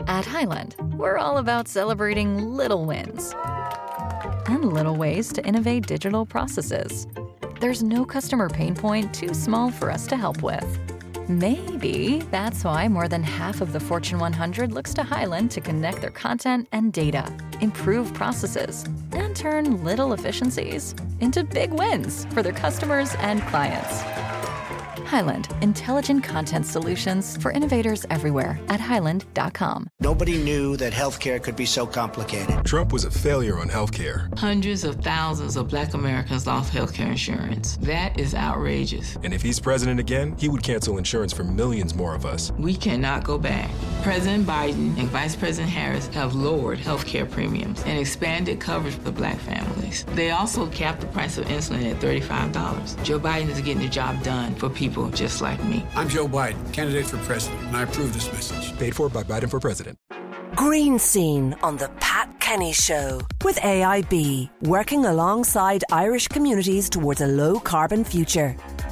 At Highland, we're all about celebrating little wins and little ways to innovate digital processes. There's no customer pain point too small for us to help with. Maybe that's why more than half of the Fortune 100 looks to Highland to connect their content and data, improve processes, and turn little efficiencies into big wins for their customers and clients. Highland, intelligent content solutions for innovators everywhere at highland.com. Nobody knew that healthcare could be so complicated. Trump was a failure on healthcare. Hundreds of thousands of Black Americans lost healthcare insurance. That is outrageous. And if he's president again, he would cancel insurance for millions more of us. We cannot go back. President Biden and Vice President Harris have lowered healthcare premiums and expanded coverage for Black families. They also capped the price of insulin at $35. Joe Biden is getting the job done for people just like me. I'm Joe Biden, candidate for president, and I approve this message. Paid for by Biden for president. Green Scene on the Pat Kenny Show with AIB, working alongside Irish communities towards a low-carbon future.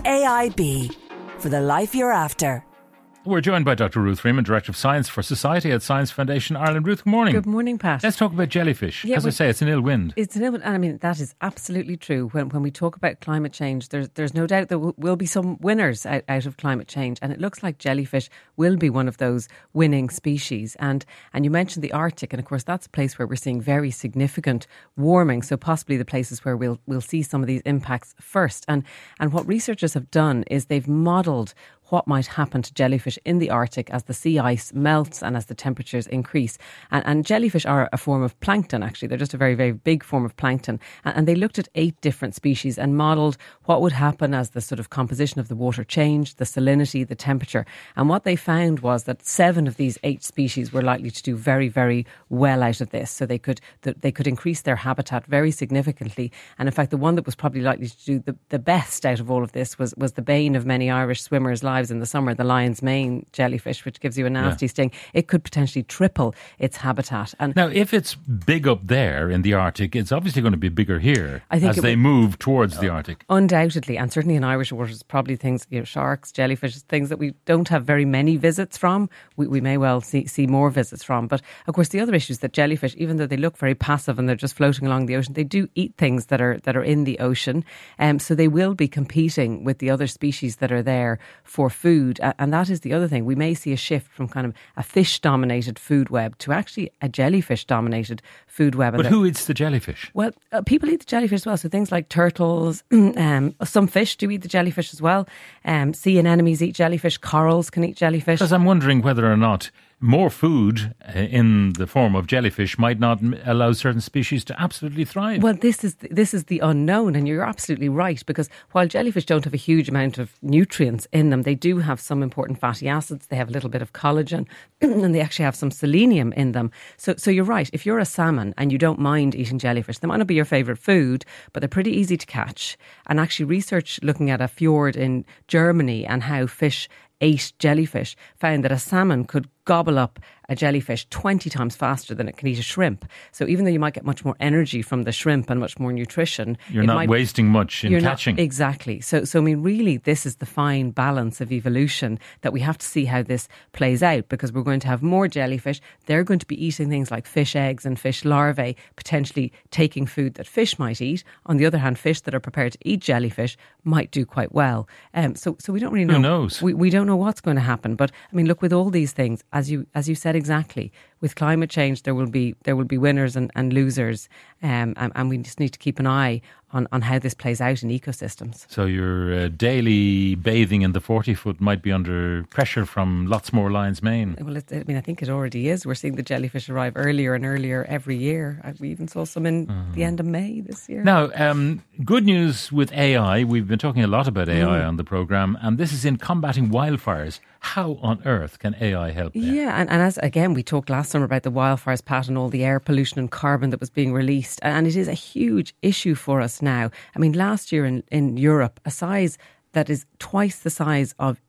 AIB, for the life you're after. We're joined by Dr. Ruth Freeman, Director of Science for Society at Science Foundation Ireland. Ruth, good morning. Good morning, Pat. Let's talk about jellyfish. As I say, it's an ill wind. It's an ill wind. And I mean, that is absolutely true. When we talk about climate change, there's no doubt there will be some winners out of climate change. And it looks like jellyfish will be one of those winning species. And you mentioned the Arctic. And of course, that's a place where we're seeing very significant warming. So possibly the places where we'll see some of these impacts first. And what researchers have done is they've modelled what might happen to jellyfish in the Arctic as the sea ice melts and as the temperatures increase. And jellyfish are a form of plankton, actually. They're just a very, very big form of plankton. And they looked at 8 different species and modelled what would happen as the sort of composition of the water changed, the salinity, the temperature. And what they found was that 7 of these 8 species were likely to do very, very well out of this. So they could increase their habitat very significantly. And in fact, the one that was probably likely to do the best out of all of this was the bane of many Irish swimmers' lives in the summer, the lion's mane jellyfish, which gives you a nasty sting. It could potentially triple its habitat. And now, if it's big up there in the Arctic, it's obviously going to be bigger here as they move towards the Arctic. Undoubtedly, and certainly in Irish waters, probably things, sharks, jellyfish, things that we don't have very many visits from. We may well see more visits from. But of course, the other issue is that jellyfish, even though they look very passive and they're just floating along the ocean, they do eat things that are in the ocean. So they will be competing with the other species that are there for food. And that is the other thing. We may see a shift from kind of a fish-dominated food web to actually a jellyfish-dominated food web. But who eats the jellyfish? Well, people eat the jellyfish as well. So things like turtles, some fish do eat the jellyfish as well. Sea anemones eat jellyfish. Corals can eat jellyfish. Because I'm wondering whether or not more food in the form of jellyfish might not allow certain species to absolutely thrive. Well, this is the unknown, and you're absolutely right, because while jellyfish don't have a huge amount of nutrients in them, they do have some important fatty acids, they have a little bit of collagen, and they actually have some selenium in them. So you're right, if you're a salmon and you don't mind eating jellyfish, they might not be your favourite food, but they're pretty easy to catch. And actually research looking at a fjord in Germany and how fish ate jellyfish found that a salmon could gobble up a jellyfish 20 times faster than it can eat a shrimp. So even though you might get much more energy from the shrimp and much more nutrition, you're not wasting much in catching. Exactly. So I mean, really, this is the fine balance of evolution that we have to see how this plays out, because we're going to have more jellyfish. They're going to be eating things like fish eggs and fish larvae, potentially taking food that fish might eat. On the other hand, fish that are prepared to eat jellyfish might do quite well. So we don't really know. Who knows? We don't know what's going to happen. But I mean, look, with all these things, as you said exactly, with climate change, there will be winners and losers, and we just need to keep an eye on how this plays out in ecosystems. So your daily bathing in the 40-foot might be under pressure from lots more lion's mane. Well, I think it already is. We're seeing the jellyfish arrive earlier and earlier every year. We even saw some in the end of May this year. Now, good news with AI. We've been talking a lot about AI on the programme, and this is in combating wildfires. How on earth can AI help there? Yeah, and as again, we talked last summer about the wildfires, Pat, and all the air pollution and carbon that was being released. And it is a huge issue for us now. I mean, last year in Europe, a size that is twice the size of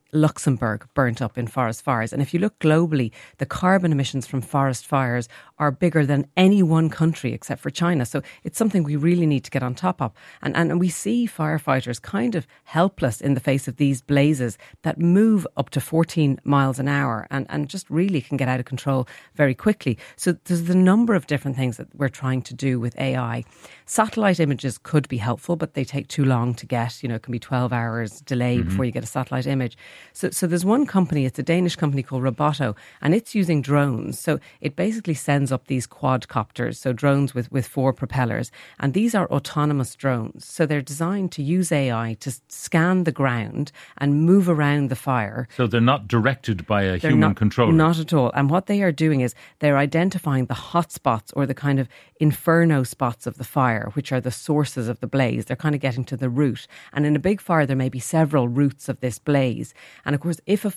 Luxembourg burnt up in forest fires. And if you look globally, the carbon emissions from forest fires are bigger than any one country except for China. So it's something we really need to get on top of. And we see firefighters kind of helpless in the face of these blazes that move up to 14 miles an hour and just really can get out of control very quickly. So there's a number of different things that we're trying to do with AI. Satellite images could be helpful, but they take too long to get. It can be 12 hours delay before you get a satellite image. So there's one company, it's a Danish company called Roboto, and it's using drones. So it basically sends up these quadcopters, so drones with 4 propellers. And these are autonomous drones. So they're designed to use AI to scan the ground and move around the fire. So they're not directed by a human controller? Not at all. And what they are doing is they're identifying the hot spots or the kind of inferno spots of the fire, which are the sources of the blaze. They're kind of getting to the root. And in a big fire, there may be several roots of this blaze. And of course, if the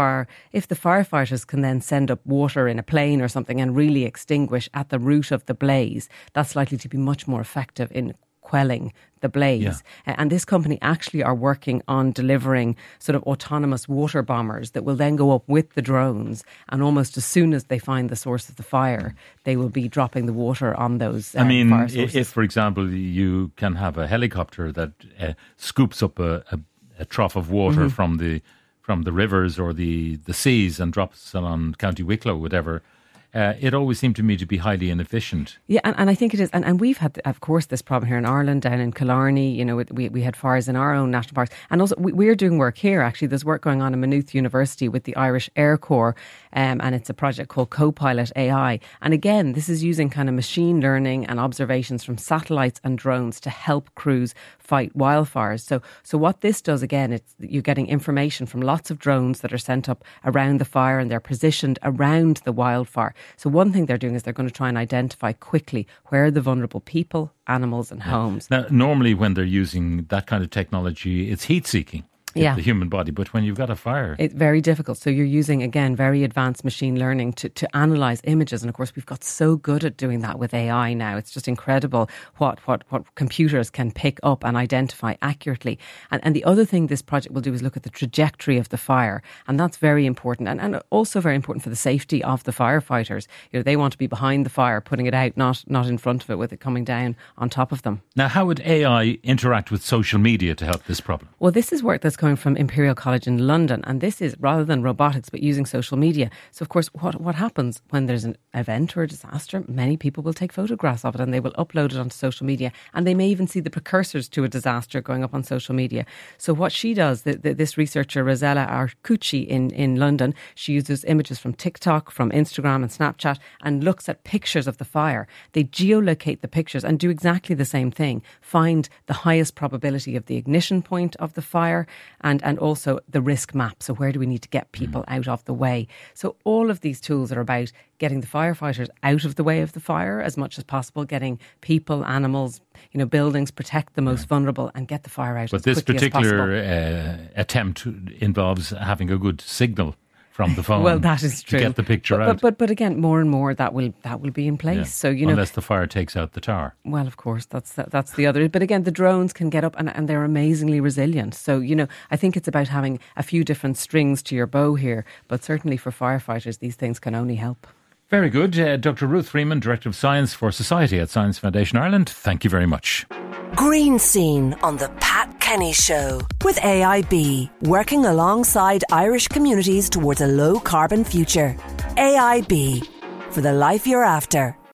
firefighters can then send up water in a plane or something and really extinguish at the root of the blaze, that's likely to be much more effective in quelling the blaze. Yeah. And this company actually are working on delivering sort of autonomous water bombers that will then go up with the drones, and almost as soon as they find the source of the fire, they will be dropping the water on those fire sources. If, for example, you can have a helicopter that scoops up a trough of water from the rivers or the seas and drops it on County Wicklow, whatever, it always seemed to me to be highly inefficient. Yeah, and I think it is. And we've had, of course, this problem here in Ireland, down in Killarney. We had fires in our own national parks. And also, we're doing work here, actually. There's work going on in Maynooth University with the Irish Air Corps, and it's a project called Copilot AI. And again, this is using kind of machine learning and observations from satellites and drones to help crews fight wildfires. So what this does, again, it's you're getting information from lots of drones that are sent up around the fire, and they're positioned around the wildfire. So one thing they're doing is they're going to try and identify quickly where are the vulnerable people, animals and homes. Now, normally when they're using that kind of technology, it's heat-seeking. The human body, but when you've got a fire, it's very difficult. So you're using, again, very advanced machine learning to analyse images, and of course we've got so good at doing that with AI now. It's just incredible what computers can pick up and identify accurately. And the other thing this project will do is look at the trajectory of the fire, and that's very important, and also very important for the safety of the firefighters. They want to be behind the fire, putting it out, not in front of it with it coming down on top of them. Now, how would AI interact with social media to help this problem? Well, this is work that's coming from Imperial College in London, and this is rather than robotics but using social media. So of course what happens when there's an event or a disaster, many people will take photographs of it and they will upload it onto social media, and they may even see the precursors to a disaster going up on social media. So what she does, this researcher Rosella Arcucci in London, she uses images from TikTok, from Instagram and Snapchat, and looks at pictures of the fire. They geolocate the pictures and do exactly the same thing, find the highest probability of the ignition point of the fire, and also the risk map. So where do we need to get people out of the way? So all of these tools are about getting the firefighters out of the way of the fire as much as possible, getting people, animals, buildings, protect the most vulnerable and get the fire out as quickly as possible. But this particular attempt involves having a good signal from the phone. Well, that is true. To get the picture out. But again, more and more that will be in place. Yeah. So unless the fire takes out the tower. Well, of course, that's the other. But again, the drones can get up and they're amazingly resilient. So I think it's about having a few different strings to your bow here. But certainly for firefighters, these things can only help. Very good. Dr. Ruth Freeman, Director of Science for Society at Science Foundation Ireland. Thank you very much. Green Scene on the Pat Kenny Show with AIB, working alongside Irish communities towards a low carbon future. AIB, for the life you're after.